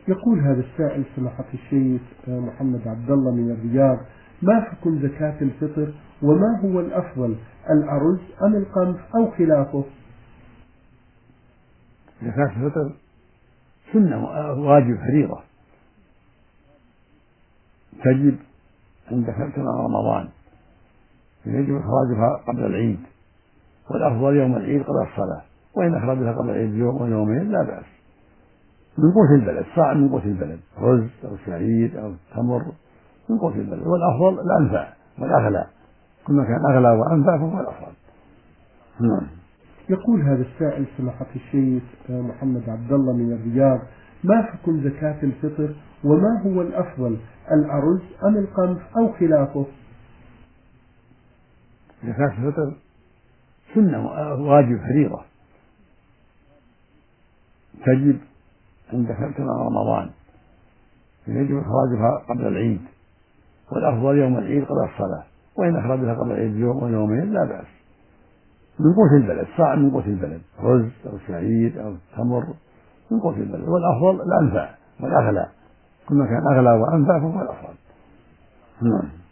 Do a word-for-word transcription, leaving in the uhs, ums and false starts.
يقول هذا السائل سماحة الشيخ محمد عبد الله من الرياض: ما حكم زكاة الفطر وما هو الأفضل، الأرز أم القمح أو خلافه؟ زكاة الفطر سنة واجب فريضة تجب عند كما رمضان، يجب إخراجها قبل العيد، والأفضل يوم العيد قبل الصلاة، وإن أخرجها قبل العيد يوم ويومين لا بأس، من قوت البلد، صاع من قوت البلد، رز أو شعير أو تمر من قوت البلد، والأفضل الأنفع والأغلى، كل ما كان أغلى وأنفع فهو الأفضل. نعم. يقول هذا السائل سماحة الشيخ محمد عبد الله من الرياض: ما حكم زكاة الفطر وما هو الأفضل، الأرز أم القمح أو خلافه؟ زكاة الفطر سنة واجب فريضة تجب عند كما رمضان، يجب إخراجها قبل العيد، والأفضل يوم العيد قبل الصلاة، وإن أخرجها قبل العيد يوم ويومين لا بأس، من قوت البلد، صاع من قوت البلد، رز أو شعير أو تمر من قوت البلد، والأفضل الأنفع والأغلى، كل ما كان أغلى وأنفع فهو الأفضل. نعم.